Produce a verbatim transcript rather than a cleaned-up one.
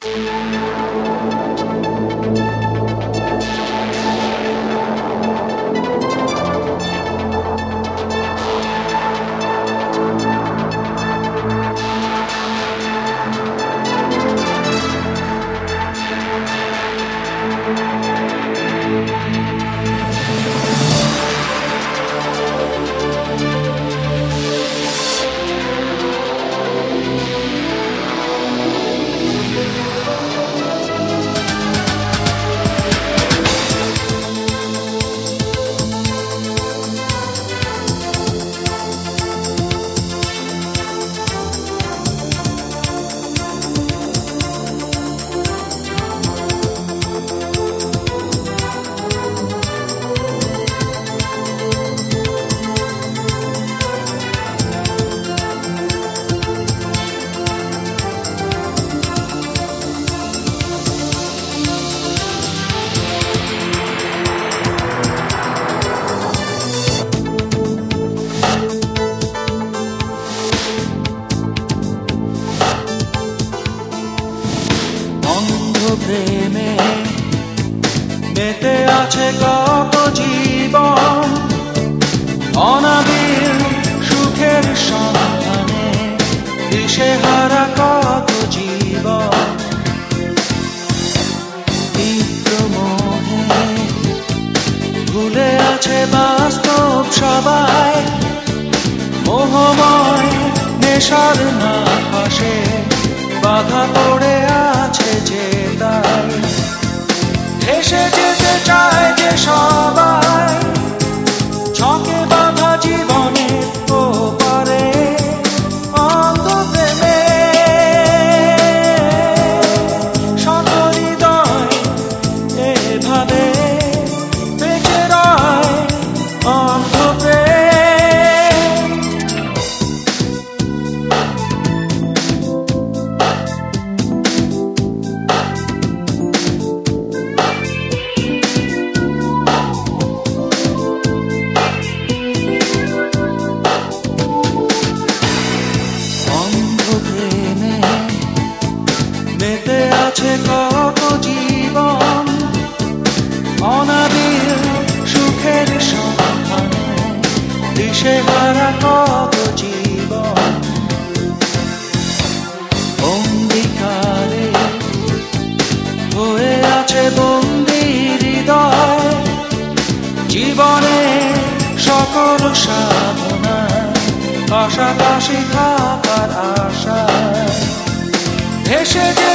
প্রেমে মেতে আছে কত জীবন, অনাবিল সুখের সন্ধানে দিশেহারা কত জীবন। তীব্র মোহে ভুলে আছে বাস্তব সবাই, মোহময় নেশার না ফাঁসে বাধা পড়ে আছে যে তাই। ভেসে যেতে চায় যে সবাই ছকে বাঁধা জীবনের ওপারে, অন্ধ প্রেমে শত হৃদয় এভাবে বেঁচে রয় অন্ধ প্রেম। মেতে আছে কত জীবন, অনাবিল সুখের সন্ধানে দিশেহারা কত জীবন। অঙ্গীকারে হয়ে আছে বন্দি হৃদয়, জীবনে সকল সাধনা পাশাপাশি থাকার আশায় ভেসে